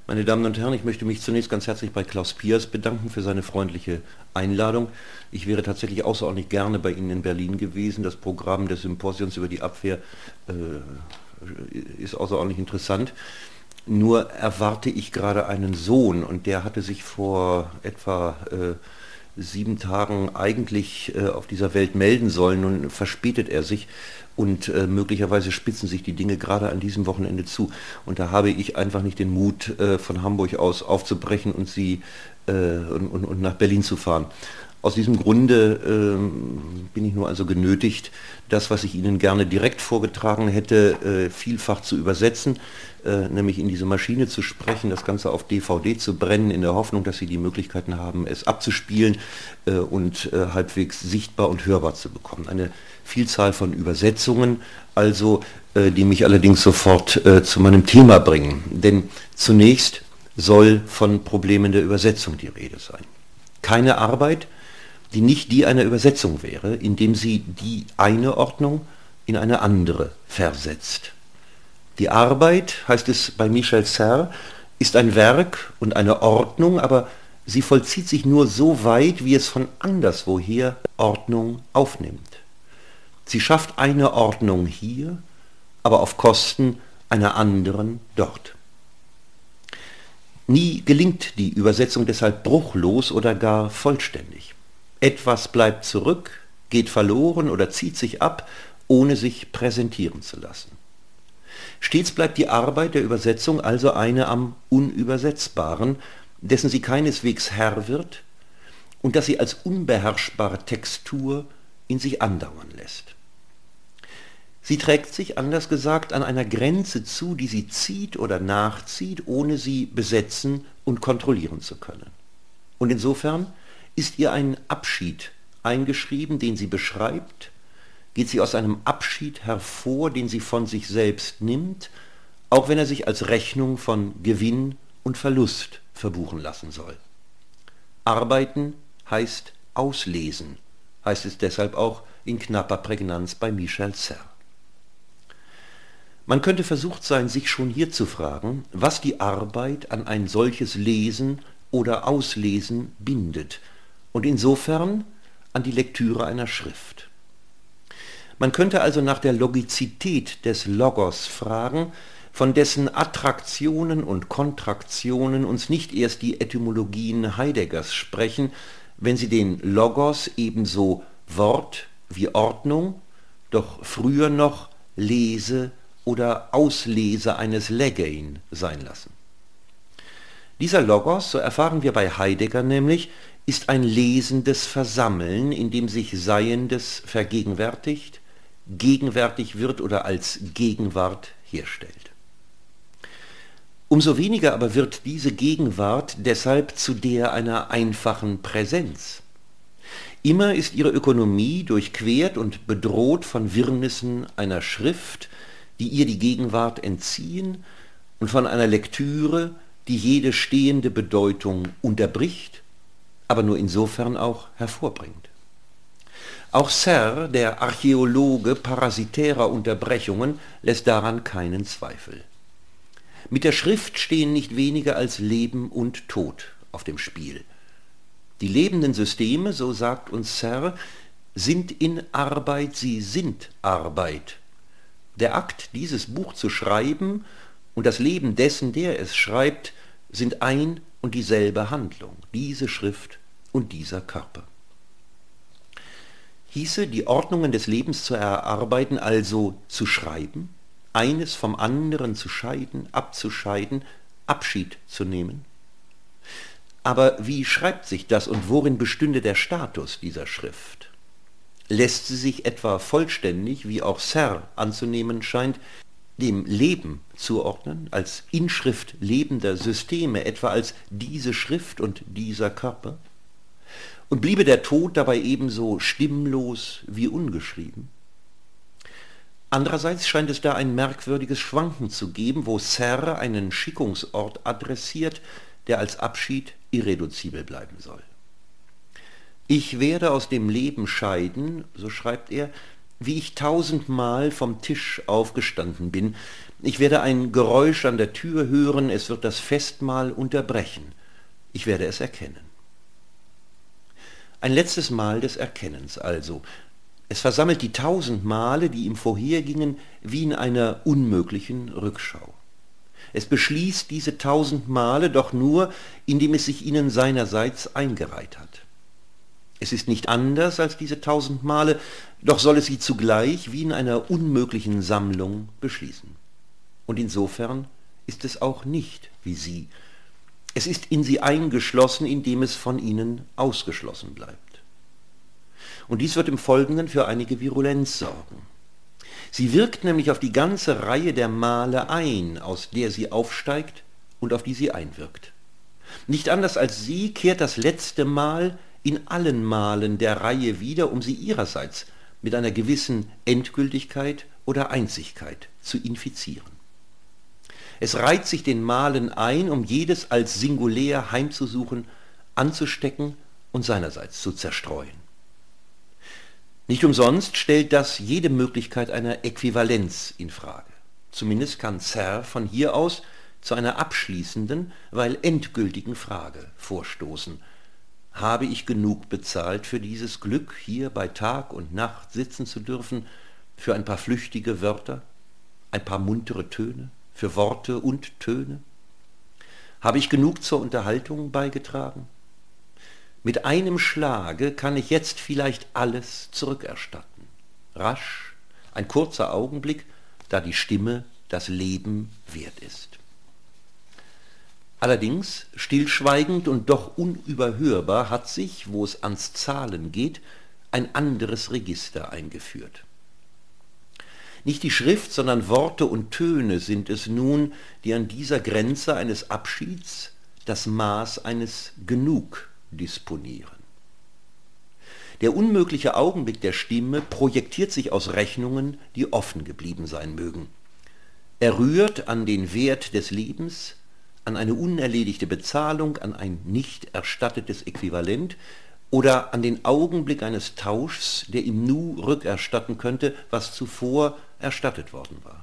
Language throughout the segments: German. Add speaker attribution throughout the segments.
Speaker 1: Meine Damen und Herren, ich möchte mich zunächst ganz herzlich bei Klaus Piers bedanken für seine freundliche Einladung. Ich wäre tatsächlich außerordentlich gerne bei Ihnen in Berlin gewesen. Das Programm des Symposions über die Abwehr ist außerordentlich interessant. Nur erwarte ich gerade einen Sohn und der hatte sich vor etwa 7 Tagen eigentlich auf dieser Welt melden sollen. Nun verspätet er sich und möglicherweise spitzen sich die Dinge gerade an diesem Wochenende zu. Und da habe ich einfach nicht den Mut, von Hamburg aus aufzubrechen und und nach Berlin zu fahren. Aus diesem Grunde bin ich nur also genötigt, das, was ich Ihnen gerne direkt vorgetragen hätte, vielfach zu übersetzen, nämlich in diese Maschine zu sprechen, das Ganze auf DVD zu brennen, in der Hoffnung, dass Sie die Möglichkeiten haben, es abzuspielen und halbwegs sichtbar und hörbar zu bekommen. Eine Vielzahl von Übersetzungen, also die mich allerdings sofort zu meinem Thema bringen. Denn zunächst soll von Problemen der Übersetzung die Rede sein. Keine Arbeit, die nicht die einer Übersetzung wäre, indem sie die eine Ordnung in eine andere versetzt. Die Arbeit, heißt es bei Michel Serres, ist ein Werk und eine Ordnung, aber sie vollzieht sich nur so weit, wie es von anderswoher Ordnung aufnimmt. Sie schafft eine Ordnung hier, aber auf Kosten einer anderen dort. Nie gelingt die Übersetzung deshalb bruchlos oder gar vollständig. Etwas bleibt zurück, geht verloren oder zieht sich ab, ohne sich präsentieren zu lassen. Stets bleibt die Arbeit der Übersetzung also eine am Unübersetzbaren, dessen sie keineswegs Herr wird und das sie als unbeherrschbare Textur in sich andauern lässt. Sie trägt sich, anders gesagt, an einer Grenze zu, die sie zieht oder nachzieht, ohne sie besetzen und kontrollieren zu können. Und insofern ist ihr ein Abschied eingeschrieben, den sie beschreibt, geht sie aus einem Abschied hervor, den sie von sich selbst nimmt, auch wenn er sich als Rechnung von Gewinn und Verlust verbuchen lassen soll. Arbeiten heißt auslesen, heißt es deshalb auch in knapper Prägnanz bei Michel Serres. Man könnte versucht sein, sich schon hier zu fragen, was die Arbeit an ein solches Lesen oder Auslesen bindet und insofern an die Lektüre einer Schrift. Man könnte also nach der Logizität des Logos fragen, von dessen Attraktionen und Kontraktionen uns nicht erst die Etymologien Heideggers sprechen, wenn sie den Logos ebenso Wort wie Ordnung, doch früher noch Lese oder Auslese eines Legein sein lassen. Dieser Logos, so erfahren wir bei Heidegger nämlich, ist ein lesendes Versammeln, in dem sich Seiendes vergegenwärtigt, gegenwärtig wird oder als Gegenwart herstellt. Umso weniger aber wird diese Gegenwart deshalb zu der einer einfachen Präsenz. Immer ist ihre Ökonomie durchquert und bedroht von Wirrnissen einer Schrift, die ihr die Gegenwart entziehen, und von einer Lektüre, die jede stehende Bedeutung unterbricht, aber nur insofern auch hervorbringt. Auch Serres, der Archäologe parasitärer Unterbrechungen, lässt daran keinen Zweifel. Mit der Schrift stehen nicht weniger als Leben und Tod auf dem Spiel. Die lebenden Systeme, so sagt uns Serres, sind in Arbeit, sie sind Arbeit. Der Akt, dieses Buch zu schreiben, und das Leben dessen, der es schreibt, sind ein und dieselbe Handlung, diese Schrift und dieser Körper. Hieße, die Ordnungen des Lebens zu erarbeiten, also zu schreiben, eines vom anderen zu scheiden, abzuscheiden, Abschied zu nehmen? Aber wie schreibt sich das und worin bestünde der Status dieser Schrift? Lässt sie sich etwa vollständig, wie auch Serres anzunehmen scheint, dem Leben zuordnen, als Inschrift lebender Systeme, etwa als diese Schrift und dieser Körper? Und bliebe der Tod dabei ebenso stimmlos wie ungeschrieben? Andererseits scheint es da ein merkwürdiges Schwanken zu geben, wo Serres einen Schickungsort adressiert, der als Abschied irreduzibel bleiben soll. Ich werde aus dem Leben scheiden, so schreibt er, wie ich 1000-mal vom Tisch aufgestanden bin. Ich werde ein Geräusch an der Tür hören, es wird das Festmahl unterbrechen. Ich werde es erkennen. Ein letztes Mal des Erkennens also. Es versammelt die 1000 Male, die ihm vorhergingen, wie in einer unmöglichen Rückschau. Es beschließt diese 1000 Male doch nur, indem es sich ihnen seinerseits eingereiht hat. Es ist nicht anders als diese 1000 Male, doch soll es sie zugleich wie in einer unmöglichen Sammlung beschließen. Und insofern ist es auch nicht wie sie. Es ist in sie eingeschlossen, indem es von ihnen ausgeschlossen bleibt. Und dies wird im Folgenden für einige Virulenz sorgen. Sie wirkt nämlich auf die ganze Reihe der Male ein, aus der sie aufsteigt und auf die sie einwirkt. Nicht anders als sie kehrt das letzte Mal in allen Malen der Reihe wieder, um sie ihrerseits mit einer gewissen Endgültigkeit oder Einzigkeit zu infizieren. Es reiht sich den Malen ein, um jedes als singulär heimzusuchen, anzustecken und seinerseits zu zerstreuen. Nicht umsonst stellt das jede Möglichkeit einer Äquivalenz in Frage. Zumindest kann Serre von hier aus zu einer abschließenden, weil endgültigen Frage vorstoßen. Habe ich genug bezahlt für dieses Glück, hier bei Tag und Nacht sitzen zu dürfen, für ein paar flüchtige Wörter, ein paar muntere Töne, für Worte und Töne? Habe ich genug zur Unterhaltung beigetragen? Mit einem Schlage kann ich jetzt vielleicht alles zurückerstatten. Rasch, ein kurzer Augenblick, da die Stimme das Leben wert ist. Allerdings, stillschweigend und doch unüberhörbar, hat sich, wo es ans Zahlen geht, ein anderes Register eingeführt. Nicht die Schrift, sondern Worte und Töne sind es nun, die an dieser Grenze eines Abschieds das Maß eines Genug disponieren. Der unmögliche Augenblick der Stimme projektiert sich aus Rechnungen, die offen geblieben sein mögen. Er rührt an den Wert des Lebens, an eine unerledigte Bezahlung, an ein nicht erstattetes Äquivalent oder an den Augenblick eines Tauschs, der ihm nu rückerstatten könnte, was zuvor erstattet worden war.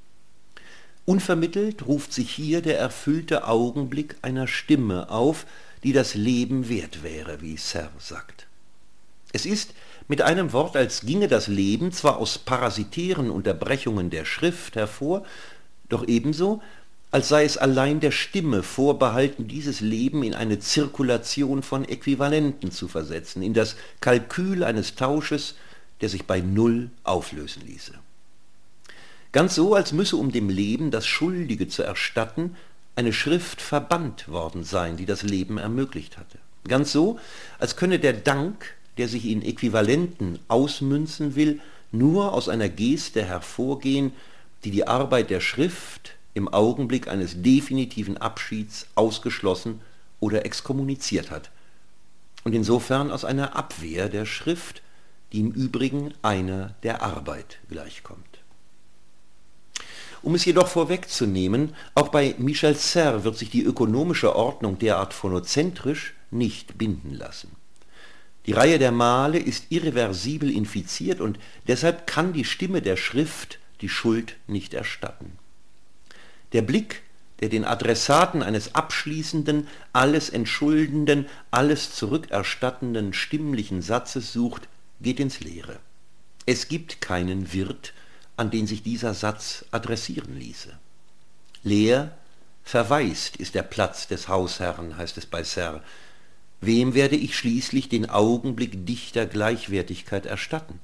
Speaker 1: Unvermittelt ruft sich hier der erfüllte Augenblick einer Stimme auf, die das Leben wert wäre, wie Serre sagt. Es ist mit einem Wort, als ginge das Leben zwar aus parasitären Unterbrechungen der Schrift hervor, doch ebenso, als sei es allein der Stimme vorbehalten, dieses Leben in eine Zirkulation von Äquivalenten zu versetzen, in das Kalkül eines Tausches, der sich bei Null auflösen ließe. Ganz so, als müsse, um dem Leben das Schuldige zu erstatten, eine Schrift verbannt worden sein, die das Leben ermöglicht hatte. Ganz so, als könne der Dank, der sich in Äquivalenten ausmünzen will, nur aus einer Geste hervorgehen, die die Arbeit der Schrift im Augenblick eines definitiven Abschieds ausgeschlossen oder exkommuniziert hat und insofern aus einer Abwehr der Schrift, die im Übrigen einer der Arbeit gleichkommt. Um es jedoch vorwegzunehmen, auch bei Michel Serre wird sich die ökonomische Ordnung derart phonozentrisch nicht binden lassen. Die Reihe der Male ist irreversibel infiziert und deshalb kann die Stimme der Schrift die Schuld nicht erstatten. Der Blick, der den Adressaten eines abschließenden, alles entschuldenden, alles zurückerstattenden stimmlichen Satzes sucht, geht ins Leere. Es gibt keinen Wirt, an den sich dieser Satz adressieren ließe. Leer, verwaist ist der Platz des Hausherrn, heißt es bei Serre. Wem werde ich schließlich den Augenblick dichter Gleichwertigkeit erstatten?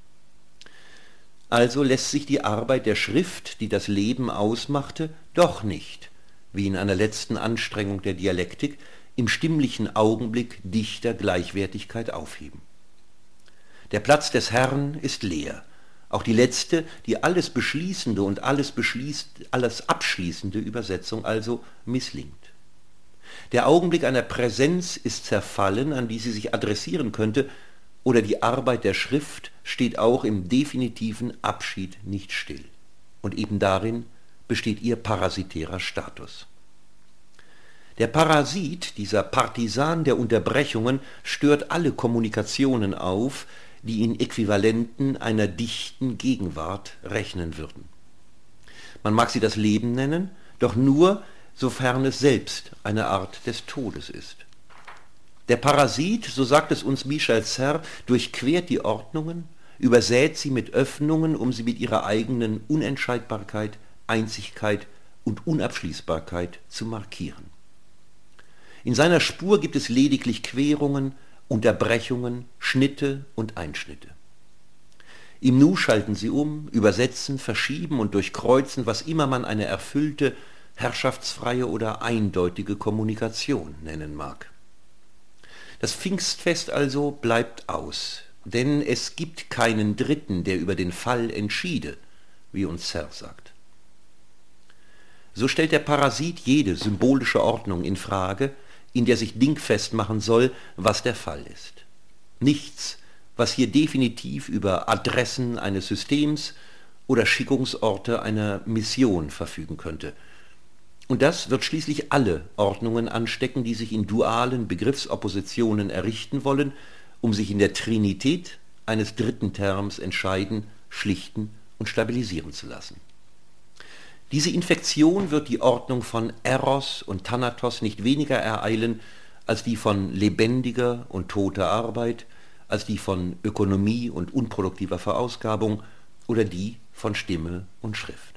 Speaker 1: Also lässt sich die Arbeit der Schrift, die das Leben ausmachte, doch nicht, wie in einer letzten Anstrengung der Dialektik, im stimmlichen Augenblick dichter Gleichwertigkeit aufheben. Der Platz des Herrn ist leer. Auch die letzte, die alles beschließende und alles abschließende Übersetzung also misslingt. Der Augenblick einer Präsenz ist zerfallen, an die sie sich adressieren könnte, oder die Arbeit der Schrift steht auch im definitiven Abschied nicht still. Und eben darin besteht ihr parasitärer Status. Der Parasit, dieser Partisan der Unterbrechungen, stört alle Kommunikationen auf, die in Äquivalenten einer dichten Gegenwart rechnen würden. Man mag sie das Leben nennen, doch nur, sofern es selbst eine Art des Todes ist. Der Parasit, so sagt es uns Michel Serres, durchquert die Ordnungen, übersät sie mit Öffnungen, um sie mit ihrer eigenen Unentscheidbarkeit, Einzigkeit und Unabschließbarkeit zu markieren. In seiner Spur gibt es lediglich Querungen, Unterbrechungen, Schnitte und Einschnitte. Im Nu schalten sie um, übersetzen, verschieben und durchkreuzen, was immer man eine erfüllte, herrschaftsfreie oder eindeutige Kommunikation nennen mag. Das Pfingstfest also bleibt aus, denn es gibt keinen Dritten, der über den Fall entschiede, wie uns Serres sagt. So stellt der Parasit jede symbolische Ordnung in Frage, in der sich dingfest machen soll, was der Fall ist. Nichts, was hier definitiv über Adressen eines Systems oder Schickungsorte einer Mission verfügen könnte. Und das wird schließlich alle Ordnungen anstecken, die sich in dualen Begriffsoppositionen errichten wollen, um sich in der Trinität eines dritten Terms entscheiden, schlichten und stabilisieren zu lassen. Diese Infektion wird die Ordnung von Eros und Thanatos nicht weniger ereilen als die von lebendiger und toter Arbeit, als die von Ökonomie und unproduktiver Verausgabung oder die von Stimme und Schrift.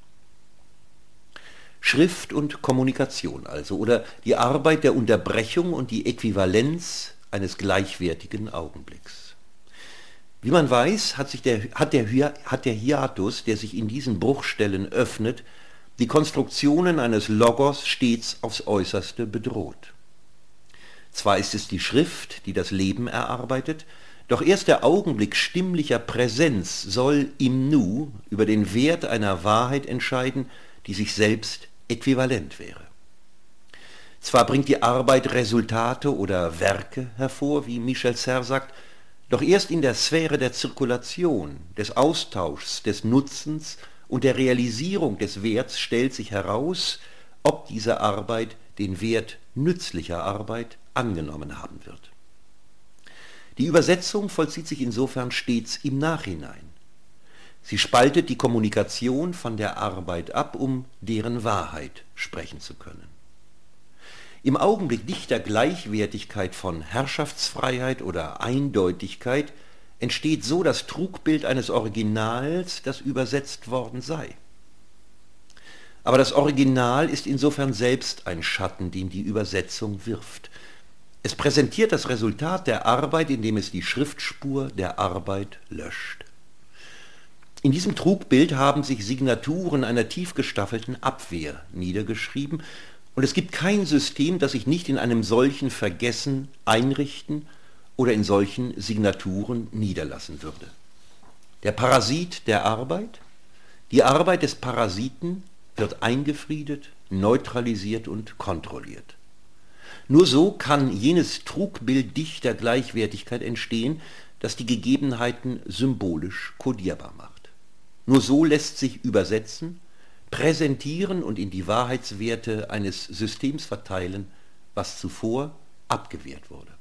Speaker 1: Schrift und Kommunikation also, oder die Arbeit der Unterbrechung und die Äquivalenz eines gleichwertigen Augenblicks. Wie man weiß, hat der Hiatus, der sich in diesen Bruchstellen öffnet, die Konstruktionen eines Logos stets aufs Äußerste bedroht. Zwar ist es die Schrift, die das Leben erarbeitet, doch erst der Augenblick stimmlicher Präsenz soll im Nu über den Wert einer Wahrheit entscheiden, die sich selbst äquivalent wäre. Zwar bringt die Arbeit Resultate oder Werke hervor, wie Michel Serres sagt, doch erst in der Sphäre der Zirkulation, des Austauschs, des Nutzens und der Realisierung des Werts stellt sich heraus, ob diese Arbeit den Wert nützlicher Arbeit angenommen haben wird. Die Übersetzung vollzieht sich insofern stets im Nachhinein. Sie spaltet die Kommunikation von der Arbeit ab, um deren Wahrheit sprechen zu können. Im Augenblick dichter Gleichwertigkeit von Herrschaftsfreiheit oder Eindeutigkeit entsteht so das Trugbild eines Originals, das übersetzt worden sei. Aber das Original ist insofern selbst ein Schatten, den die Übersetzung wirft. Es präsentiert das Resultat der Arbeit, indem es die Schriftspur der Arbeit löscht. In diesem Trugbild haben sich Signaturen einer tief gestaffelten Abwehr niedergeschrieben, und es gibt kein System, das sich nicht in einem solchen Vergessen einrichten oder in solchen Signaturen niederlassen würde. Der Parasit der Arbeit, die Arbeit des Parasiten wird eingefriedet, neutralisiert und kontrolliert. Nur so kann jenes Trugbild dichter Gleichwertigkeit entstehen, das die Gegebenheiten symbolisch kodierbar macht. Nur so lässt sich übersetzen, präsentieren und in die Wahrheitswerte eines Systems verteilen, was zuvor abgewehrt wurde.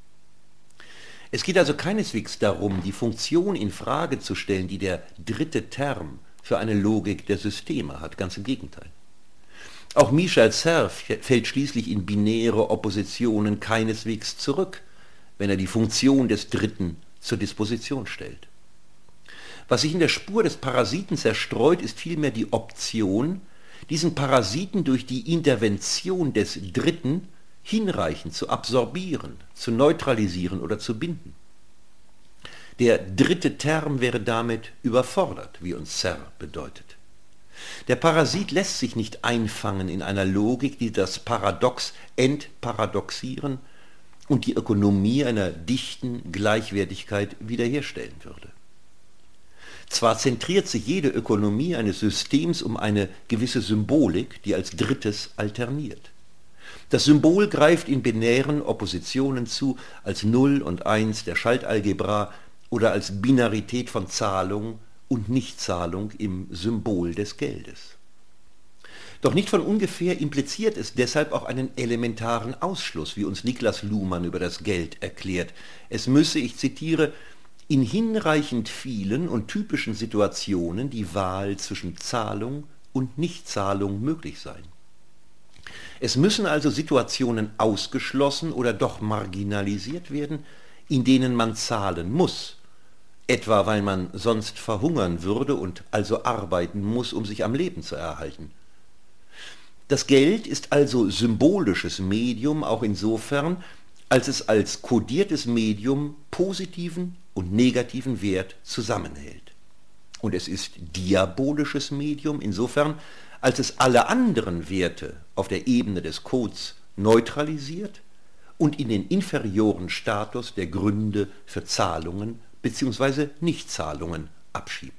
Speaker 1: Es geht also keineswegs darum, die Funktion in Frage zu stellen, die der dritte Term für eine Logik der Systeme hat, ganz im Gegenteil. Auch Michel Serres fällt schließlich in binäre Oppositionen keineswegs zurück, wenn er die Funktion des Dritten zur Disposition stellt. Was sich in der Spur des Parasiten zerstreut, ist vielmehr die Option, diesen Parasiten durch die Intervention des Dritten hinreichend zu absorbieren, zu neutralisieren oder zu binden. Der dritte Term wäre damit überfordert, wie uns Serres bedeutet. Der Parasit lässt sich nicht einfangen in einer Logik, die das Paradox entparadoxieren und die Ökonomie einer dichten Gleichwertigkeit wiederherstellen würde. Zwar zentriert sich jede Ökonomie eines Systems um eine gewisse Symbolik, die als Drittes alterniert. Das Symbol greift in binären Oppositionen zu, als 0 und 1 der Schaltalgebra oder als Binarität von Zahlung und Nichtzahlung im Symbol des Geldes. Doch nicht von ungefähr impliziert es deshalb auch einen elementaren Ausschluss, wie uns Niklas Luhmann über das Geld erklärt. Es müsse, ich zitiere, in hinreichend vielen und typischen Situationen die Wahl zwischen Zahlung und Nichtzahlung möglich sein. Es müssen also Situationen ausgeschlossen oder doch marginalisiert werden, in denen man zahlen muss, etwa weil man sonst verhungern würde und also arbeiten muss, um sich am Leben zu erhalten. Das Geld ist also symbolisches Medium auch insofern, als es als kodiertes Medium positiven und negativen Wert zusammenhält. Und es ist diabolisches Medium insofern, als es alle anderen Werte auf der Ebene des Codes neutralisiert und in den inferioren Status der Gründe für Zahlungen bzw. Nichtzahlungen abschiebt.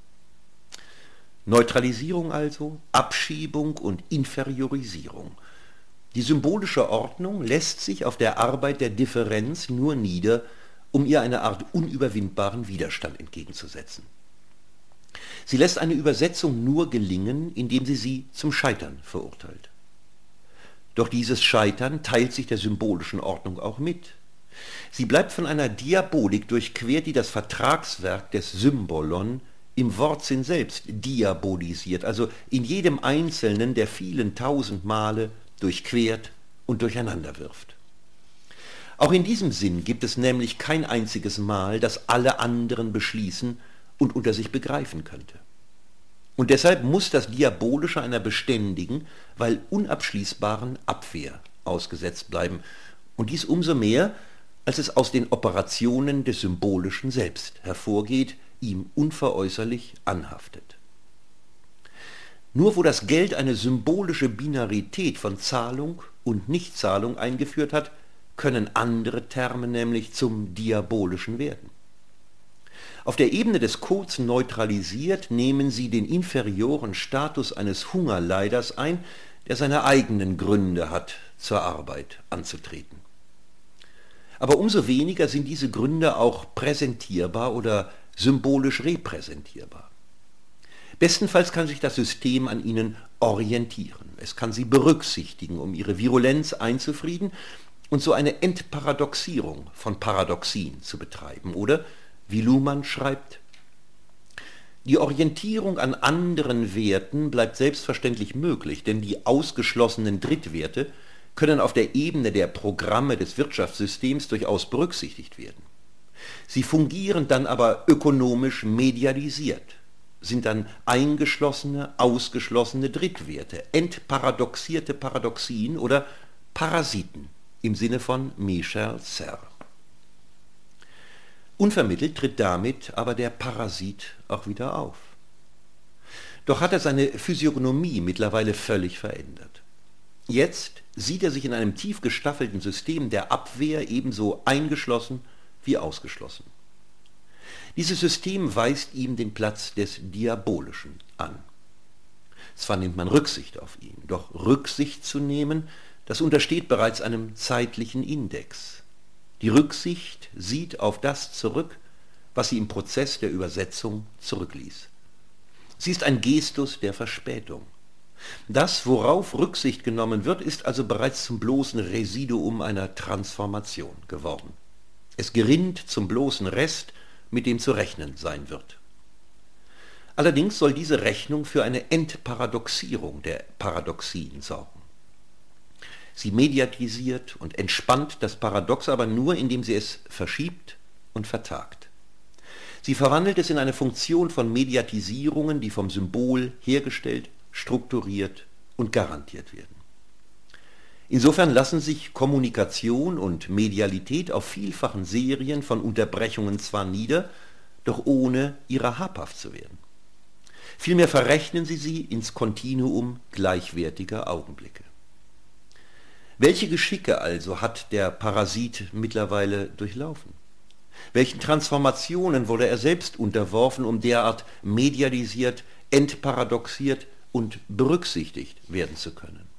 Speaker 1: Neutralisierung also, Abschiebung und Inferiorisierung. Die symbolische Ordnung lässt sich auf der Arbeit der Differenz nur nieder, um ihr eine Art unüberwindbaren Widerstand entgegenzusetzen. Sie lässt eine Übersetzung nur gelingen, indem sie zum Scheitern verurteilt. Doch dieses Scheitern teilt sich der symbolischen Ordnung auch mit. Sie bleibt von einer Diabolik durchquert, die das Vertragswerk des Symbolon im Wortsinn selbst diabolisiert, also in jedem einzelnen der vielen tausend Male durchquert und durcheinander wirft. Auch in diesem Sinn gibt es nämlich kein einziges Mal, das alle anderen beschließen und unter sich begreifen könnte. Und deshalb muss das Diabolische einer beständigen, weil unabschließbaren Abwehr ausgesetzt bleiben, und dies umso mehr, als es aus den Operationen des Symbolischen selbst hervorgeht, ihm unveräußerlich anhaftet. Nur wo das Geld eine symbolische Binarität von Zahlung und Nichtzahlung eingeführt hat, können andere Terme nämlich zum Diabolischen werden. Auf der Ebene des Codes neutralisiert nehmen sie den inferioren Status eines Hungerleiders ein, der seine eigenen Gründe hat, zur Arbeit anzutreten. Aber umso weniger sind diese Gründe auch präsentierbar oder symbolisch repräsentierbar. Bestenfalls kann sich das System an ihnen orientieren. Es kann sie berücksichtigen, um ihre Virulenz einzufrieden und so eine Entparadoxierung von Paradoxien zu betreiben. Oder, wie Luhmann schreibt, die Orientierung an anderen Werten bleibt selbstverständlich möglich, denn die ausgeschlossenen Drittwerte können auf der Ebene der Programme des Wirtschaftssystems durchaus berücksichtigt werden. Sie fungieren dann aber ökonomisch medialisiert, sind dann eingeschlossene, ausgeschlossene Drittwerte, entparadoxierte Paradoxien oder Parasiten im Sinne von Michel Serres. Unvermittelt tritt damit aber der Parasit auch wieder auf. Doch hat er seine Physiognomie mittlerweile völlig verändert. Jetzt sieht er sich in einem tief gestaffelten System der Abwehr ebenso eingeschlossen wie ausgeschlossen. Dieses System weist ihm den Platz des Diabolischen an. Zwar nimmt man Rücksicht auf ihn, doch Rücksicht zu nehmen, das untersteht bereits einem zeitlichen Index. Die Rücksicht sieht auf das zurück, was sie im Prozess der Übersetzung zurückließ. Sie ist ein Gestus der Verspätung. Das, worauf Rücksicht genommen wird, ist also bereits zum bloßen Residuum einer Transformation geworden. Es gerinnt zum bloßen Rest, mit dem zu rechnen sein wird. Allerdings soll diese Rechnung für eine Entparadoxierung der Paradoxien sorgen. Sie mediatisiert und entspannt das Paradox aber nur, indem sie es verschiebt und vertagt. Sie verwandelt es in eine Funktion von Mediatisierungen, die vom Symbol hergestellt, strukturiert und garantiert werden. Insofern lassen sich Kommunikation und Medialität auf vielfachen Serien von Unterbrechungen zwar nieder, doch ohne ihrer habhaft zu werden. Vielmehr verrechnen sie ins Kontinuum gleichwertiger Augenblicke. Welche Geschicke also hat der Parasit mittlerweile durchlaufen? Welchen Transformationen wurde er selbst unterworfen, um derart medialisiert, entparadoxiert und berücksichtigt werden zu können?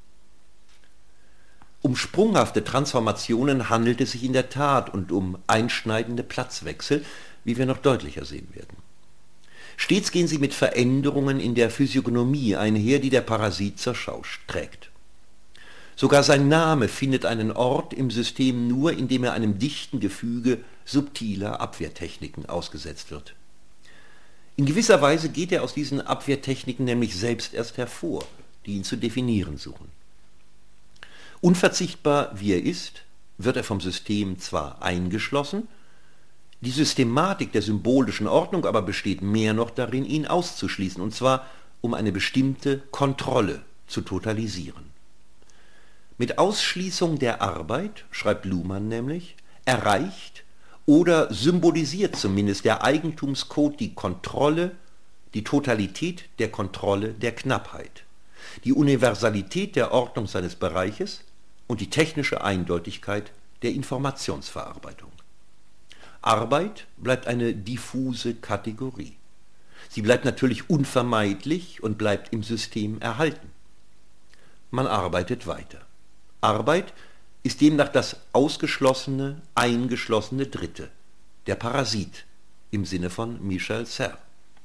Speaker 1: Um sprunghafte Transformationen handelt es sich in der Tat und um einschneidende Platzwechsel, wie wir noch deutlicher sehen werden. Stets gehen sie mit Veränderungen in der Physiognomie einher, die der Parasit zur Schau trägt. Sogar sein Name findet einen Ort im System nur, indem er einem dichten Gefüge subtiler Abwehrtechniken ausgesetzt wird. In gewisser Weise geht er aus diesen Abwehrtechniken nämlich selbst erst hervor, die ihn zu definieren suchen. Unverzichtbar wie er ist, wird er vom System zwar eingeschlossen, die Systematik der symbolischen Ordnung aber besteht mehr noch darin, ihn auszuschließen, und zwar um eine bestimmte Kontrolle zu totalisieren. Mit Ausschließung der Arbeit, schreibt Luhmann nämlich, erreicht oder symbolisiert zumindest der Eigentumscode die Kontrolle, die Totalität der Kontrolle der Knappheit, die Universalität der Ordnung seines Bereiches und die technische Eindeutigkeit der Informationsverarbeitung. Arbeit bleibt eine diffuse Kategorie. Sie bleibt natürlich unvermeidlich und bleibt im System erhalten. Man arbeitet weiter. Arbeit ist demnach das ausgeschlossene, eingeschlossene Dritte, der Parasit im Sinne von Michel Serres.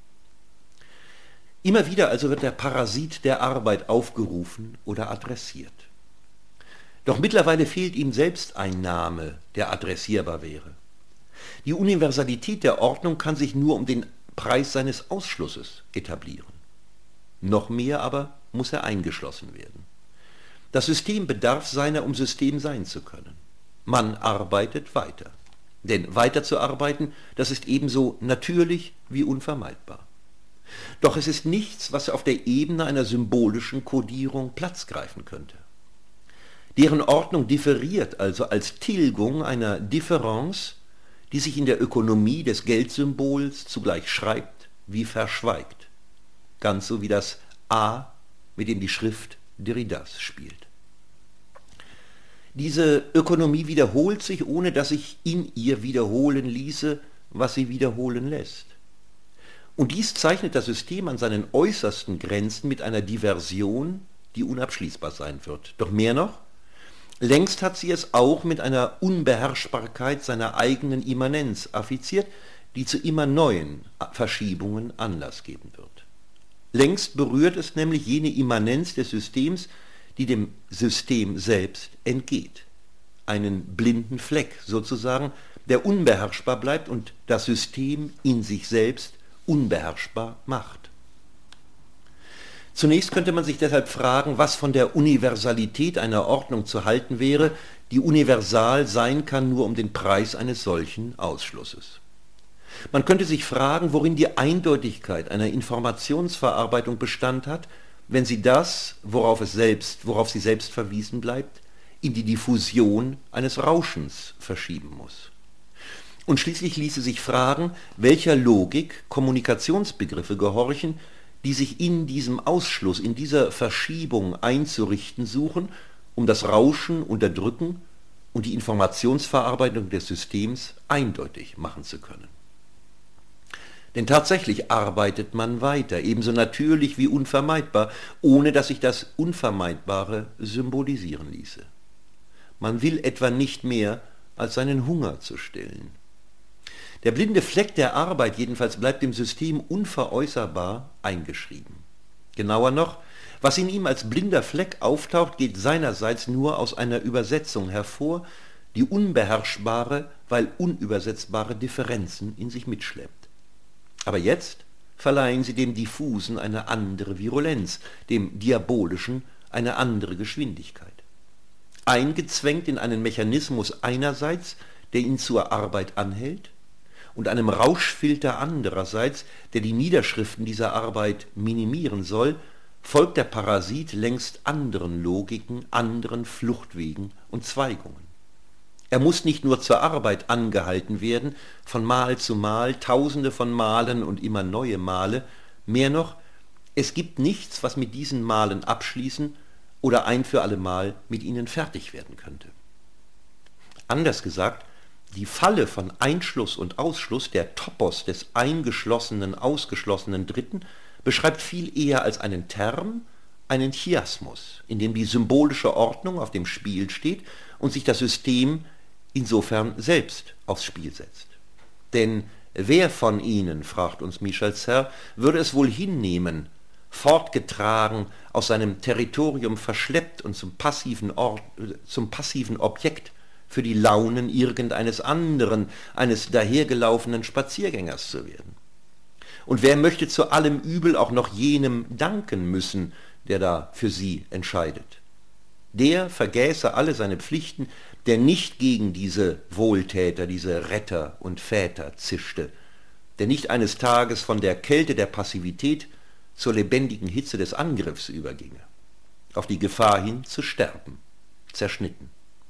Speaker 1: Immer wieder also wird der Parasit der Arbeit aufgerufen oder adressiert. Doch mittlerweile fehlt ihm selbst ein Name, der adressierbar wäre. Die Universalität der Ordnung kann sich nur um den Preis seines Ausschlusses etablieren. Noch mehr aber muss er eingeschlossen werden. Das System bedarf seiner, um System sein zu können. Man arbeitet weiter. Denn weiterzuarbeiten, das ist ebenso natürlich wie unvermeidbar. Doch es ist nichts, was auf der Ebene einer symbolischen Kodierung Platz greifen könnte. Deren Ordnung differiert also als Tilgung einer Differenz, die sich in der Ökonomie des Geldsymbols zugleich schreibt wie verschweigt. Ganz so wie das A, mit dem die Schrift Derridas spielt. Diese Ökonomie wiederholt sich, ohne dass sich in ihr wiederholen ließe, was sie wiederholen lässt. Und dies zeichnet das System an seinen äußersten Grenzen mit einer Diversion, die unabschließbar sein wird. Doch mehr noch, längst hat sie es auch mit einer Unbeherrschbarkeit seiner eigenen Immanenz affiziert, die zu immer neuen Verschiebungen Anlass geben wird. Längst berührt es nämlich jene Immanenz des Systems, die dem System selbst entgeht. Einen blinden Fleck sozusagen, der unbeherrschbar bleibt und das System in sich selbst unbeherrschbar macht. Zunächst könnte man sich deshalb fragen, was von der Universalität einer Ordnung zu halten wäre, die universal sein kann nur um den Preis eines solchen Ausschlusses. Man könnte sich fragen, worin die Eindeutigkeit einer Informationsverarbeitung Bestand hat, wenn sie das, worauf sie selbst verwiesen bleibt, in die Diffusion eines Rauschens verschieben muss. Und schließlich ließe sich fragen, welcher Logik Kommunikationsbegriffe gehorchen, die sich in diesem Ausschluss, in dieser Verschiebung einzurichten suchen, um das Rauschen unterdrücken und die Informationsverarbeitung des Systems eindeutig machen zu können. Denn tatsächlich arbeitet man weiter, ebenso natürlich wie unvermeidbar, ohne dass sich das Unvermeidbare symbolisieren ließe. Man will etwa nicht mehr, als seinen Hunger zu stillen. Der blinde Fleck der Arbeit jedenfalls bleibt im System unveräußerbar eingeschrieben. Genauer noch, was in ihm als blinder Fleck auftaucht, geht seinerseits nur aus einer Übersetzung hervor, die unbeherrschbare, weil unübersetzbare Differenzen in sich mitschleppt. Aber jetzt verleihen sie dem Diffusen eine andere Virulenz, dem Diabolischen eine andere Geschwindigkeit. Eingezwängt in einen Mechanismus einerseits, der ihn zur Arbeit anhält, und einem Rauschfilter andererseits, der die Niederschriften dieser Arbeit minimieren soll, folgt der Parasit längst anderen Logiken, anderen Fluchtwegen und Zweigungen. Er muss nicht nur zur Arbeit angehalten werden, von Mal zu Mal, tausende von Malen und immer neue Male, mehr noch, es gibt nichts, was mit diesen Malen abschließen oder ein für alle Mal mit ihnen fertig werden könnte. Anders gesagt, die Falle von Einschluss und Ausschluss, der Topos des eingeschlossenen, ausgeschlossenen Dritten, beschreibt viel eher als einen Term, einen Chiasmus, in dem die symbolische Ordnung auf dem Spiel steht und sich das System insofern selbst aufs Spiel setzt. Denn wer von ihnen, fragt uns Michel Serres, würde es wohl hinnehmen, fortgetragen, aus seinem Territorium verschleppt und zum passiven Objekt für die Launen irgendeines anderen, eines dahergelaufenen Spaziergängers zu werden. Und wer möchte zu allem Übel auch noch jenem danken müssen, der da für sie entscheidet? Der vergäße alle seine Pflichten, der nicht gegen diese Wohltäter, diese Retter und Väter zischte, der nicht eines Tages von der Kälte der Passivität zur lebendigen Hitze des Angriffs überginge, auf die Gefahr hin zu sterben, zerschnitten.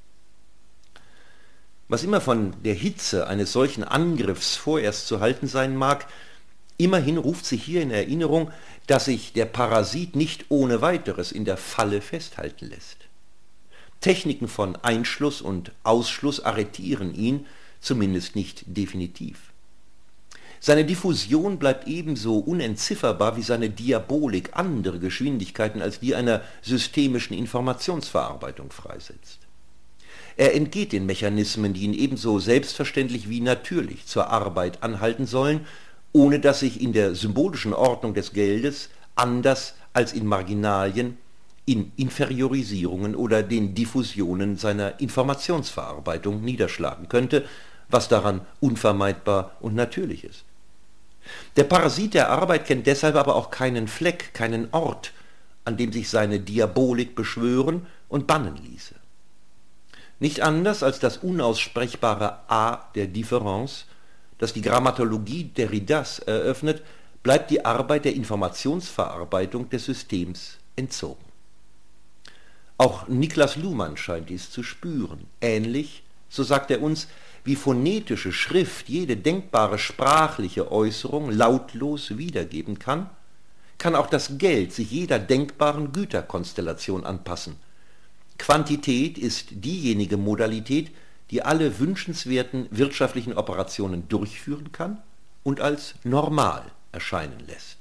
Speaker 1: Was immer von der Hitze eines solchen Angriffs vorerst zu halten sein mag, immerhin ruft sich hier in Erinnerung, dass sich der Parasit nicht ohne weiteres in der Falle festhalten lässt. Techniken von Einschluss und Ausschluss arretieren ihn, zumindest nicht definitiv. Seine Diffusion bleibt ebenso unentzifferbar wie seine Diabolik andere Geschwindigkeiten als die einer systemischen Informationsverarbeitung freisetzt. Er entgeht den Mechanismen, die ihn ebenso selbstverständlich wie natürlich zur Arbeit anhalten sollen, ohne dass sich in der symbolischen Ordnung des Geldes anders als in Marginalien, in Inferiorisierungen oder den Diffusionen seiner Informationsverarbeitung niederschlagen könnte, was daran unvermeidbar und natürlich ist. Der Parasit der Arbeit kennt deshalb aber auch keinen Fleck, keinen Ort, an dem sich seine Diabolik beschwören und bannen ließe. Nicht anders als das unaussprechbare A der Differenz, das die Grammatologie Derridas eröffnet, bleibt die Arbeit der Informationsverarbeitung des Systems entzogen. Auch Niklas Luhmann scheint dies zu spüren. Ähnlich, so sagt er uns, wie phonetische Schrift jede denkbare sprachliche Äußerung lautlos wiedergeben kann, kann auch das Geld sich jeder denkbaren Güterkonstellation anpassen. Quantität ist diejenige Modalität, die alle wünschenswerten wirtschaftlichen Operationen durchführen kann und als normal erscheinen lässt.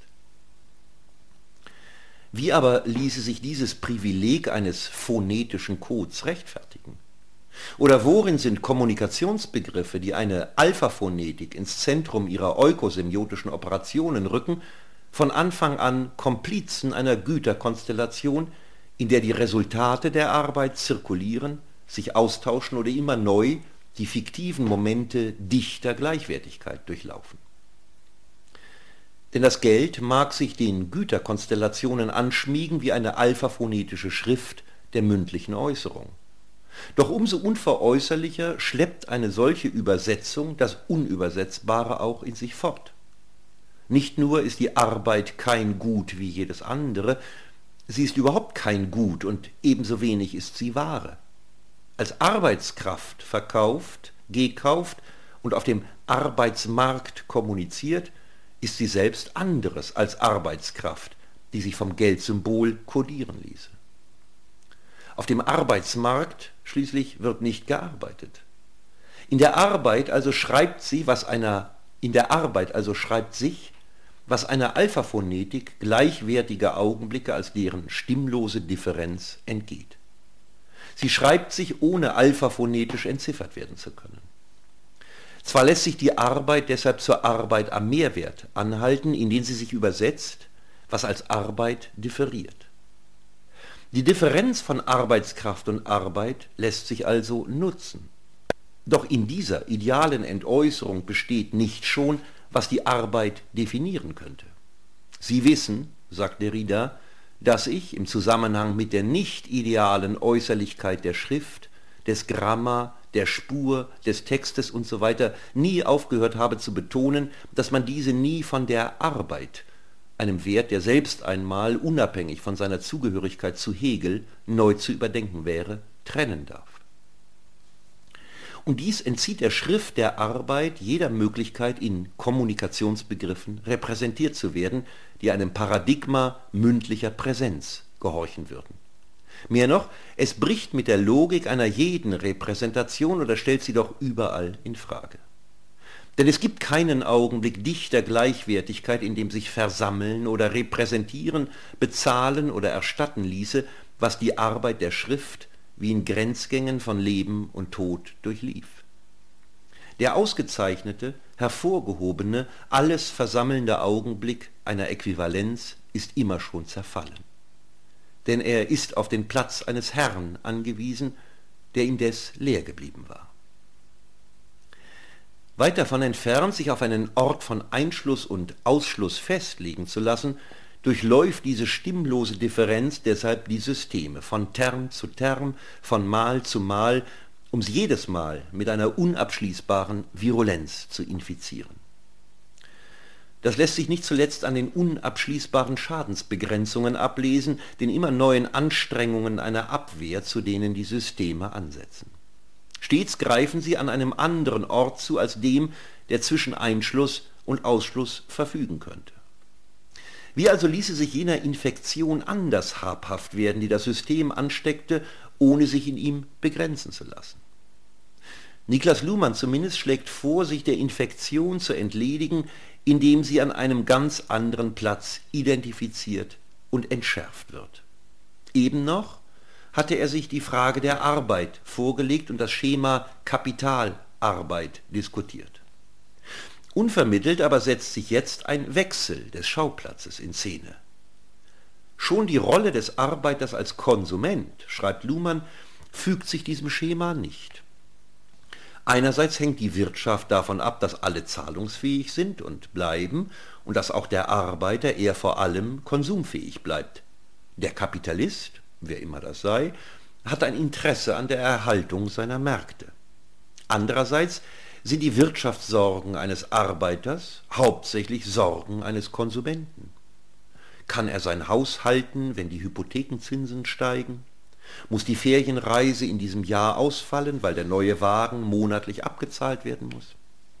Speaker 1: Wie aber ließe sich dieses Privileg eines phonetischen Codes rechtfertigen? Oder worin sind Kommunikationsbegriffe, die eine Alphaphonetik ins Zentrum ihrer eukosemiotischen Operationen rücken, von Anfang an Komplizen einer Güterkonstellation, in der die Resultate der Arbeit zirkulieren, sich austauschen oder immer neu die fiktiven Momente dichter Gleichwertigkeit durchlaufen? Denn das Geld mag sich den Güterkonstellationen anschmiegen wie eine alphaphonetische Schrift der mündlichen Äußerung. Doch umso unveräußerlicher schleppt eine solche Übersetzung das Unübersetzbare auch in sich fort. Nicht nur ist die Arbeit kein Gut wie jedes andere, sie ist überhaupt kein Gut und ebenso wenig ist sie Ware. Als Arbeitskraft verkauft, gekauft und auf dem Arbeitsmarkt kommuniziert, ist sie selbst anderes als Arbeitskraft, die sich vom Geldsymbol kodieren ließe. Auf dem Arbeitsmarkt schließlich wird nicht gearbeitet. In der Arbeit also schreibt sich, was einer Alphaphonetik gleichwertiger Augenblicke als deren stimmlose Differenz entgeht. Sie schreibt sich, ohne alphaphonetisch entziffert werden zu können. Zwar lässt sich die Arbeit deshalb zur Arbeit am Mehrwert anhalten, indem sie sich übersetzt, was als Arbeit differiert. Die Differenz von Arbeitskraft und Arbeit lässt sich also nutzen. Doch in dieser idealen Entäußerung besteht nicht schon, was die Arbeit definieren könnte. Sie wissen, sagt Derrida, dass ich im Zusammenhang mit der nicht idealen Äußerlichkeit der Schrift, des Gramma, der Spur, des Textes usw. nie aufgehört habe zu betonen, dass man diese nie von der Arbeit, einem Wert, der selbst einmal, unabhängig von seiner Zugehörigkeit zu Hegel, neu zu überdenken wäre, trennen darf. Und dies entzieht der Schrift der Arbeit jeder Möglichkeit, in Kommunikationsbegriffen repräsentiert zu werden, die einem Paradigma mündlicher Präsenz gehorchen würden. Mehr noch, es bricht mit der Logik einer jeden Repräsentation oder stellt sie doch überall in Frage. Denn es gibt keinen Augenblick dichter Gleichwertigkeit, in dem sich versammeln oder repräsentieren, bezahlen oder erstatten ließe, was die Arbeit der Schrift wie in Grenzgängen von Leben und Tod durchlief. Der ausgezeichnete, hervorgehobene, alles versammelnde Augenblick einer Äquivalenz ist immer schon zerfallen. Denn er ist auf den Platz eines Herrn angewiesen, der indes leer geblieben war. Weit davon entfernt, sich auf einen Ort von Einschluss und Ausschluss festlegen zu lassen, durchläuft diese stimmlose Differenz deshalb die Systeme, von Term zu Term, von Mal zu Mal, um sie jedes Mal mit einer unabschließbaren Virulenz zu infizieren. Das lässt sich nicht zuletzt an den unabschließbaren Schadensbegrenzungen ablesen, den immer neuen Anstrengungen einer Abwehr, zu denen die Systeme ansetzen. Stets greifen sie an einem anderen Ort zu als dem, der zwischen Einschluss und Ausschluss verfügen könnte. Wie also ließe sich jener Infektion anders habhaft werden, die das System ansteckte, ohne sich in ihm begrenzen zu lassen? Niklas Luhmann zumindest schlägt vor, sich der Infektion zu entledigen, indem sie an einem ganz anderen Platz identifiziert und entschärft wird. Eben noch hatte er sich die Frage der Arbeit vorgelegt und das Schema Kapitalarbeit diskutiert. Unvermittelt aber setzt sich jetzt ein Wechsel des Schauplatzes in Szene. Schon die Rolle des Arbeiters als Konsument, schreibt Luhmann, fügt sich diesem Schema nicht. Einerseits hängt die Wirtschaft davon ab, dass alle zahlungsfähig sind und bleiben und dass auch der Arbeiter eher vor allem konsumfähig bleibt. Der Kapitalist, wer immer das sei, hat ein Interesse an der Erhaltung seiner Märkte. Andererseits sind die Wirtschaftssorgen eines Arbeiters hauptsächlich Sorgen eines Konsumenten. Kann er sein Haus halten, wenn die Hypothekenzinsen steigen? Muss die Ferienreise in diesem Jahr ausfallen, weil der neue Wagen monatlich abgezahlt werden muss?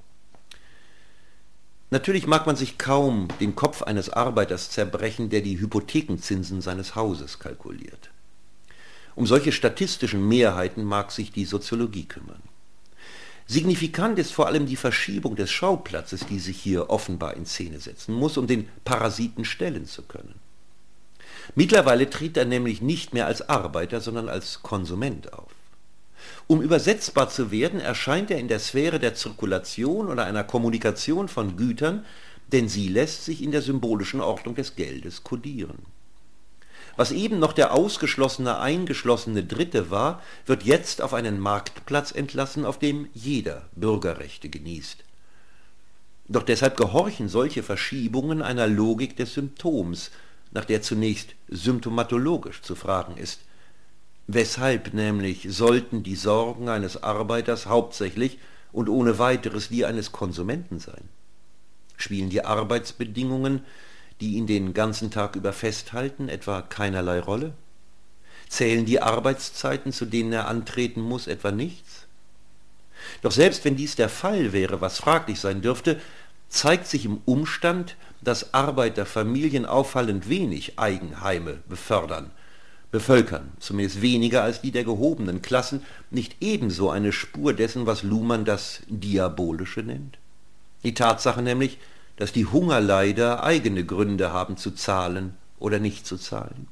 Speaker 1: Natürlich mag man sich kaum den Kopf eines Arbeiters zerbrechen, der die Hypothekenzinsen seines Hauses kalkuliert. Um solche statistischen Mehrheiten mag sich die Soziologie kümmern. Signifikant ist vor allem die Verschiebung des Schauplatzes, die sich hier offenbar in Szene setzen muss, um den Parasiten stellen zu können. Mittlerweile tritt er nämlich nicht mehr als Arbeiter, sondern als Konsument auf. Um übersetzbar zu werden, erscheint er in der Sphäre der Zirkulation oder einer Kommunikation von Gütern, denn sie lässt sich in der symbolischen Ordnung des Geldes kodieren. Was eben noch der ausgeschlossene, eingeschlossene Dritte war, wird jetzt auf einen Marktplatz entlassen, auf dem jeder Bürgerrechte genießt. Doch deshalb gehorchen solche Verschiebungen einer Logik des Symptoms, nach der zunächst symptomatologisch zu fragen ist. Weshalb nämlich sollten die Sorgen eines Arbeiters hauptsächlich und ohne weiteres die eines Konsumenten sein? Spielen die Arbeitsbedingungen, die ihn den ganzen Tag über festhalten, etwa keinerlei Rolle? Zählen die Arbeitszeiten, zu denen er antreten muss, etwa nichts? Doch selbst wenn dies der Fall wäre, was fraglich sein dürfte, zeigt sich im Umstand, dass Arbeiterfamilien auffallend wenig Eigenheime bevölkern, zumindest weniger als die der gehobenen Klassen, nicht ebenso eine Spur dessen, was Luhmann das Diabolische nennt? Die Tatsache nämlich, dass die Hungerleider eigene Gründe haben zu zahlen oder nicht zu zahlen.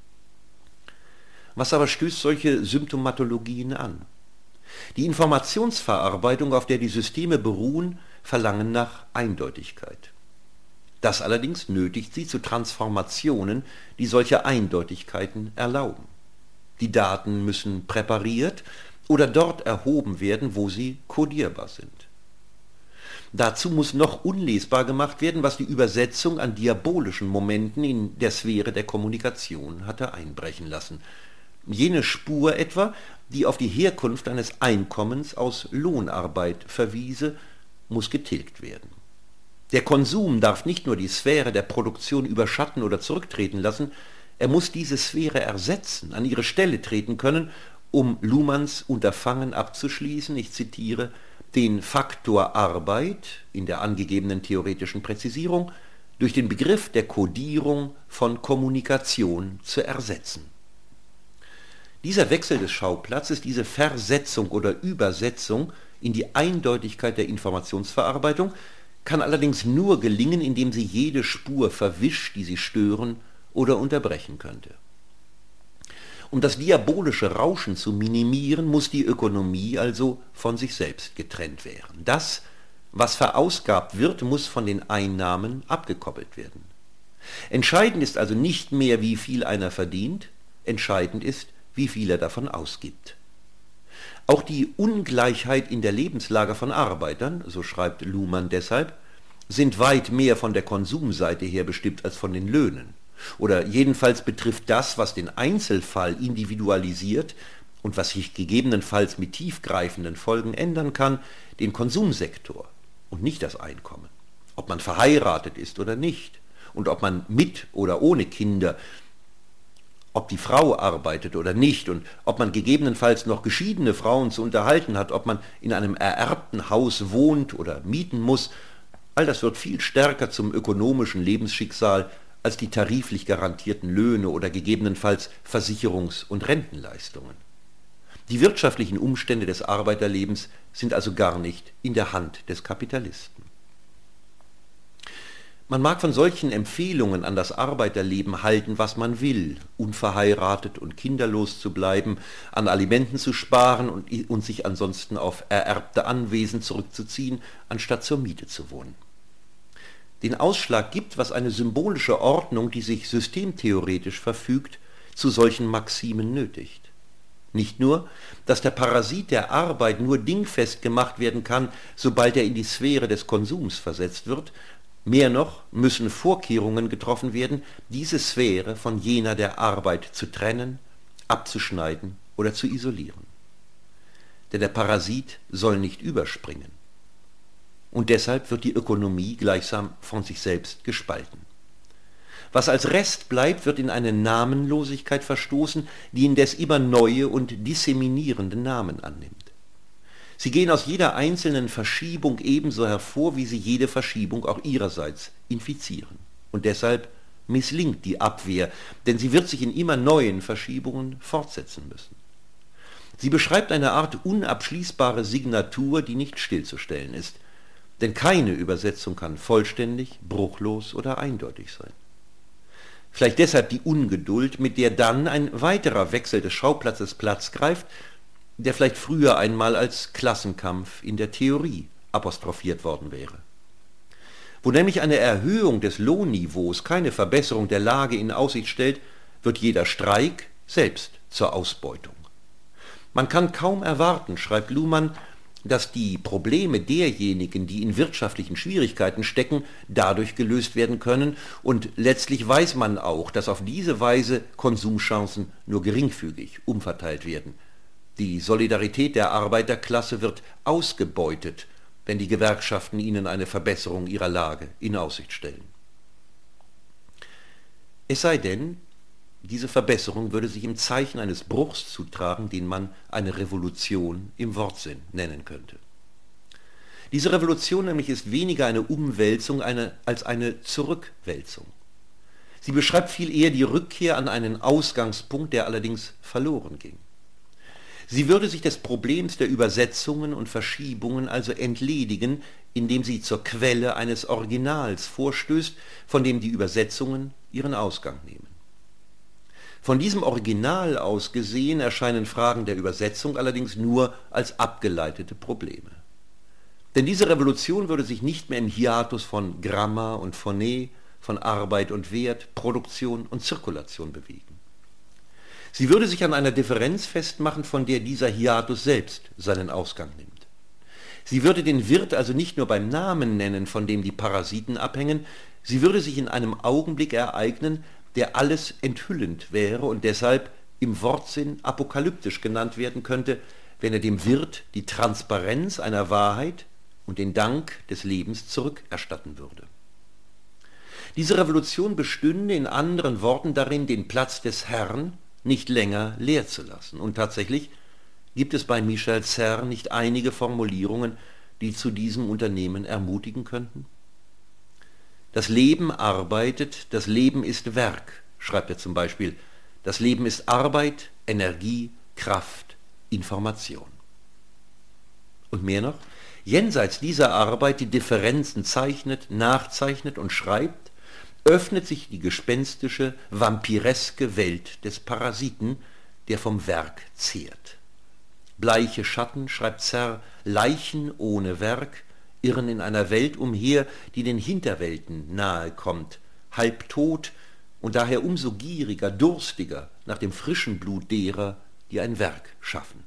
Speaker 1: Was aber stößt solche Symptomatologien an? Die Informationsverarbeitung, auf der die Systeme beruhen, verlangen nach Eindeutigkeit. Das allerdings nötigt sie zu Transformationen, die solche Eindeutigkeiten erlauben. Die Daten müssen präpariert oder dort erhoben werden, wo sie kodierbar sind. Dazu muss noch unlesbar gemacht werden, was die Übersetzung an diabolischen Momenten in der Sphäre der Kommunikation hatte einbrechen lassen. Jene Spur etwa, die auf die Herkunft eines Einkommens aus Lohnarbeit verwiese, muss getilgt werden. Der Konsum darf nicht nur die Sphäre der Produktion überschatten oder zurücktreten lassen, er muss diese Sphäre ersetzen, an ihre Stelle treten können, um Luhmanns Unterfangen abzuschließen, ich zitiere, den Faktor Arbeit in der angegebenen theoretischen Präzisierung durch den Begriff der Kodierung von Kommunikation zu ersetzen. Dieser Wechsel des Schauplatzes, diese Versetzung oder Übersetzung in die Eindeutigkeit der Informationsverarbeitung kann allerdings nur gelingen, indem sie jede Spur verwischt, die sie stören oder unterbrechen könnte. Um das diabolische Rauschen zu minimieren, muss die Ökonomie also von sich selbst getrennt werden. Das, was verausgabt wird, muss von den Einnahmen abgekoppelt werden. Entscheidend ist also nicht mehr, wie viel einer verdient, entscheidend ist, wie viel er davon ausgibt. Auch die Ungleichheit in der Lebenslage von Arbeitern, so schreibt Luhmann deshalb, sind weit mehr von der Konsumseite her bestimmt als von den Löhnen. Oder jedenfalls betrifft das, was den Einzelfall individualisiert und was sich gegebenenfalls mit tiefgreifenden Folgen ändern kann, den Konsumsektor und nicht das Einkommen. Ob man verheiratet ist oder nicht und ob man mit oder ohne Kinder, ob die Frau arbeitet oder nicht und ob man gegebenenfalls noch geschiedene Frauen zu unterhalten hat, ob man in einem ererbten Haus wohnt oder mieten muss, all das wird viel stärker zum ökonomischen Lebensschicksal als die tariflich garantierten Löhne oder gegebenenfalls Versicherungs- und Rentenleistungen. Die wirtschaftlichen Umstände des Arbeiterlebens sind also gar nicht in der Hand des Kapitalisten. Man mag von solchen Empfehlungen an das Arbeiterleben halten, was man will, unverheiratet und kinderlos zu bleiben, an Alimenten zu sparen und sich ansonsten auf ererbte Anwesen zurückzuziehen, anstatt zur Miete zu wohnen. Den Ausschlag gibt, was eine symbolische Ordnung, die sich systemtheoretisch verfügt, zu solchen Maximen nötigt. Nicht nur, dass der Parasit der Arbeit nur dingfest gemacht werden kann, sobald er in die Sphäre des Konsums versetzt wird, mehr noch müssen Vorkehrungen getroffen werden, diese Sphäre von jener der Arbeit zu trennen, abzuschneiden oder zu isolieren. Denn der Parasit soll nicht überspringen. Und deshalb wird die Ökonomie gleichsam von sich selbst gespalten. Was als Rest bleibt, wird in eine Namenlosigkeit verstoßen, die indes immer neue und disseminierende Namen annimmt. Sie gehen aus jeder einzelnen Verschiebung ebenso hervor, wie sie jede Verschiebung auch ihrerseits infizieren. Und deshalb misslingt die Abwehr, denn sie wird sich in immer neuen Verschiebungen fortsetzen müssen. Sie beschreibt eine Art unabschließbare Signatur, die nicht stillzustellen ist, denn keine Übersetzung kann vollständig, bruchlos oder eindeutig sein. Vielleicht deshalb die Ungeduld, mit der dann ein weiterer Wechsel des Schauplatzes Platz greift, der vielleicht früher einmal als Klassenkampf in der Theorie apostrophiert worden wäre. Wo nämlich eine Erhöhung des Lohnniveaus keine Verbesserung der Lage in Aussicht stellt, wird jeder Streik selbst zur Ausbeutung. Man kann kaum erwarten, schreibt Luhmann, dass die Probleme derjenigen, die in wirtschaftlichen Schwierigkeiten stecken, dadurch gelöst werden können, und letztlich weiß man auch, dass auf diese Weise Konsumchancen nur geringfügig umverteilt werden. Die Solidarität der Arbeiterklasse wird ausgebeutet, wenn die Gewerkschaften ihnen eine Verbesserung ihrer Lage in Aussicht stellen. Es sei denn, diese Verbesserung würde sich im Zeichen eines Bruchs zutragen, den man eine Revolution im Wortsinn nennen könnte. Diese Revolution nämlich ist weniger eine Umwälzung als eine Zurückwälzung. Sie beschreibt viel eher die Rückkehr an einen Ausgangspunkt, der allerdings verloren ging. Sie würde sich des Problems der Übersetzungen und Verschiebungen also entledigen, indem sie zur Quelle eines Originals vorstößt, von dem die Übersetzungen ihren Ausgang nehmen. Von diesem Original aus gesehen erscheinen Fragen der Übersetzung allerdings nur als abgeleitete Probleme. Denn diese Revolution würde sich nicht mehr im Hiatus von Gramma und Phoné, von Arbeit und Wert, Produktion und Zirkulation bewegen. Sie würde sich an einer Differenz festmachen, von der dieser Hiatus selbst seinen Ausgang nimmt. Sie würde den Wirt also nicht nur beim Namen nennen, von dem die Parasiten abhängen, sie würde sich in einem Augenblick ereignen, der alles enthüllend wäre und deshalb im Wortsinn apokalyptisch genannt werden könnte, wenn er dem Wirt die Transparenz einer Wahrheit und den Dank des Lebens zurückerstatten würde. Diese Revolution bestünde in anderen Worten darin, den Platz des Herrn nicht länger leer zu lassen. Und tatsächlich gibt es bei Michel Serres nicht einige Formulierungen, die zu diesem Unternehmen ermutigen könnten? Das Leben arbeitet, das Leben ist Werk, schreibt er zum Beispiel. Das Leben ist Arbeit, Energie, Kraft, Information. Und mehr noch, jenseits dieser Arbeit, die Differenzen zeichnet, nachzeichnet und schreibt, öffnet sich die gespenstische, vampireske Welt des Parasiten, der vom Werk zehrt. Bleiche Schatten, schreibt Serres, Leichen ohne Werk, irren in einer Welt umher, die den Hinterwelten nahe kommt, halbtot und daher umso gieriger, durstiger nach dem frischen Blut derer, die ein Werk schaffen.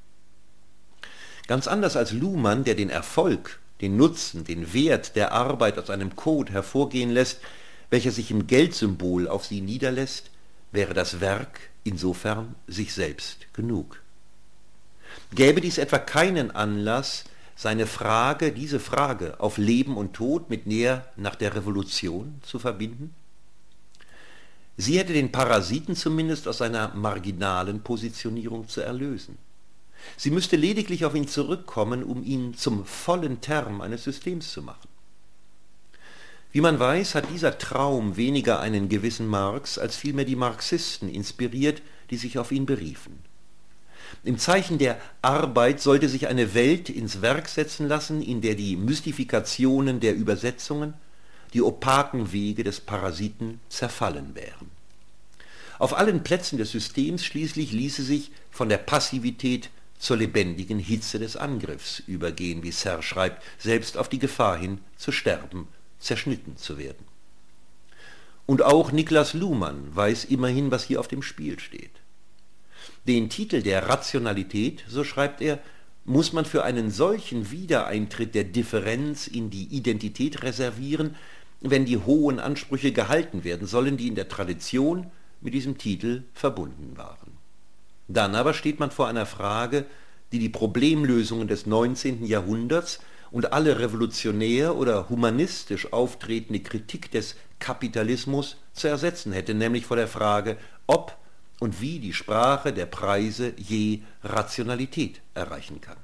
Speaker 1: Ganz anders als Luhmann, der den Erfolg, den Nutzen, den Wert der Arbeit aus einem Code hervorgehen lässt, welcher sich im Geldsymbol auf sie niederlässt, wäre das Werk insofern sich selbst genug. Gäbe dies etwa keinen Anlass, diese Frage auf Leben und Tod mit Näher nach der Revolution zu verbinden? Sie hätte den Parasiten zumindest aus seiner marginalen Positionierung zu erlösen. Sie müsste lediglich auf ihn zurückkommen, um ihn zum vollen Term eines Systems zu machen. Wie man weiß, hat dieser Traum weniger einen gewissen Marx als vielmehr die Marxisten inspiriert, die sich auf ihn beriefen. Im Zeichen der Arbeit sollte sich eine Welt ins Werk setzen lassen, in der die Mystifikationen der Übersetzungen, die opaken Wege des Parasiten zerfallen wären. Auf allen Plätzen des Systems schließlich ließe sich von der Passivität zur lebendigen Hitze des Angriffs übergehen, wie Serre schreibt, selbst auf die Gefahr hin zu sterben, zerschnitten zu werden. Und auch Niklas Luhmann weiß immerhin, was hier auf dem Spiel steht. Den Titel der Rationalität, so schreibt er, muss man für einen solchen Wiedereintritt der Differenz in die Identität reservieren, wenn die hohen Ansprüche gehalten werden sollen, die in der Tradition mit diesem Titel verbunden waren. Dann aber steht man vor einer Frage, die die Problemlösungen des 19. Jahrhunderts und alle revolutionär oder humanistisch auftretende Kritik des Kapitalismus zu ersetzen hätte, nämlich vor der Frage, ob und wie die Sprache der Preise je Rationalität erreichen kann.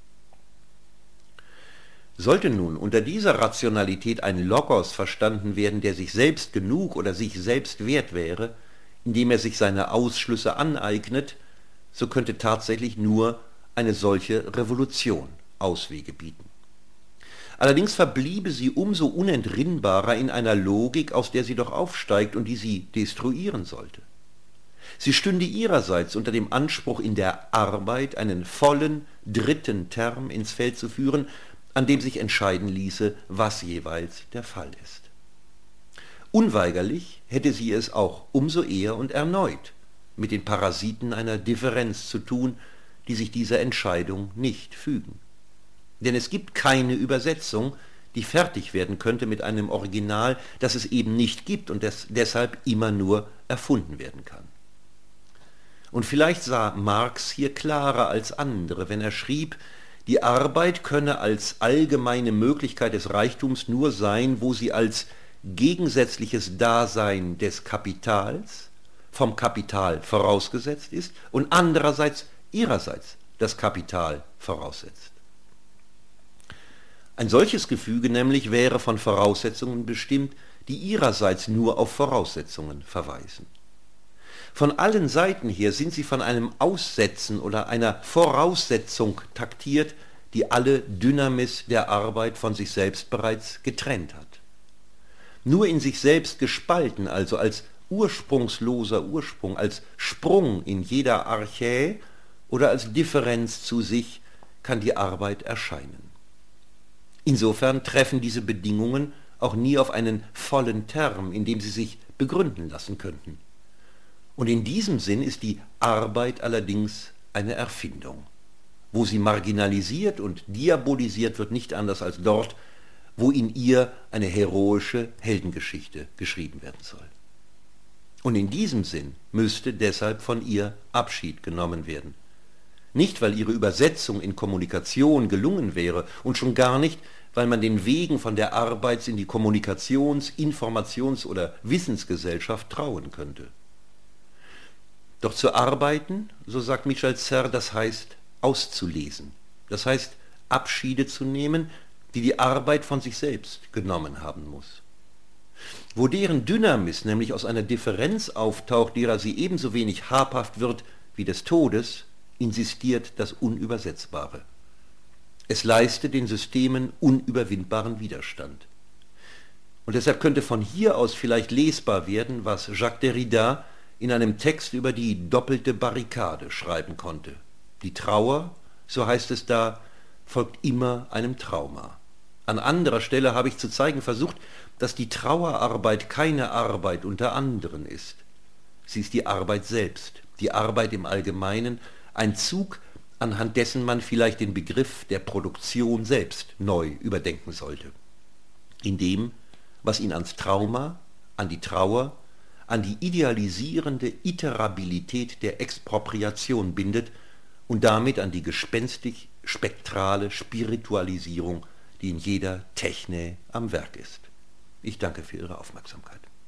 Speaker 1: Sollte nun unter dieser Rationalität ein Logos verstanden werden, der sich selbst genug oder sich selbst wert wäre, indem er sich seine Ausschlüsse aneignet, so könnte tatsächlich nur eine solche Revolution Auswege bieten. Allerdings verbliebe sie umso unentrinnbarer in einer Logik, aus der sie doch aufsteigt und die sie destruieren sollte. Sie stünde ihrerseits unter dem Anspruch, in der Arbeit einen vollen dritten Term ins Feld zu führen, an dem sich entscheiden ließe, was jeweils der Fall ist. Unweigerlich hätte sie es auch umso eher und erneut mit den Parasiten einer Differenz zu tun, die sich dieser Entscheidung nicht fügen. Denn es gibt keine Übersetzung, die fertig werden könnte mit einem Original, das es eben nicht gibt und das deshalb immer nur erfunden werden kann. Und vielleicht sah Marx hier klarer als andere, wenn er schrieb, die Arbeit könne als allgemeine Möglichkeit des Reichtums nur sein, wo sie als gegensätzliches Dasein des Kapitals vom Kapital vorausgesetzt ist und andererseits ihrerseits das Kapital voraussetzt. Ein solches Gefüge nämlich wäre von Voraussetzungen bestimmt, die ihrerseits nur auf Voraussetzungen verweisen. Von allen Seiten her sind sie von einem Aussetzen oder einer Voraussetzung taktiert, die alle Dynamis der Arbeit von sich selbst bereits getrennt hat. Nur in sich selbst gespalten, also als ursprungsloser Ursprung, als Sprung in jeder Archä oder als Differenz zu sich, kann die Arbeit erscheinen. Insofern treffen diese Bedingungen auch nie auf einen vollen Term, in dem sie sich begründen lassen könnten. Und in diesem Sinn ist die Arbeit allerdings eine Erfindung. Wo sie marginalisiert und diabolisiert wird, nicht anders als dort, wo in ihr eine heroische Heldengeschichte geschrieben werden soll. Und in diesem Sinn müsste deshalb von ihr Abschied genommen werden. Nicht, weil ihre Übersetzung in Kommunikation gelungen wäre und schon gar nicht, weil man den Wegen von der Arbeits- in die Kommunikations-, Informations- oder Wissensgesellschaft trauen könnte. Doch zu arbeiten, so sagt Michel Serre, das heißt auszulesen. Das heißt Abschiede zu nehmen, die die Arbeit von sich selbst genommen haben muss. Wo deren Dynamis nämlich aus einer Differenz auftaucht, derer sie ebenso wenig habhaft wird wie des Todes, insistiert das Unübersetzbare. Es leistet den Systemen unüberwindbaren Widerstand. Und deshalb könnte von hier aus vielleicht lesbar werden, was Jacques Derrida in einem Text über die doppelte Barrikade schreiben konnte. Die Trauer, so heißt es da, folgt immer einem Trauma. An anderer Stelle habe ich zu zeigen versucht, dass die Trauerarbeit keine Arbeit unter anderen ist. Sie ist die Arbeit selbst, die Arbeit im Allgemeinen, ein Zug, anhand dessen man vielleicht den Begriff der Produktion selbst neu überdenken sollte. In dem, was ihn ans Trauma, an die Trauer, an die idealisierende Iterabilität der Expropriation bindet und damit an die gespenstig-spektrale Spiritualisierung, die in jeder Techne am Werk ist. Ich danke für Ihre Aufmerksamkeit.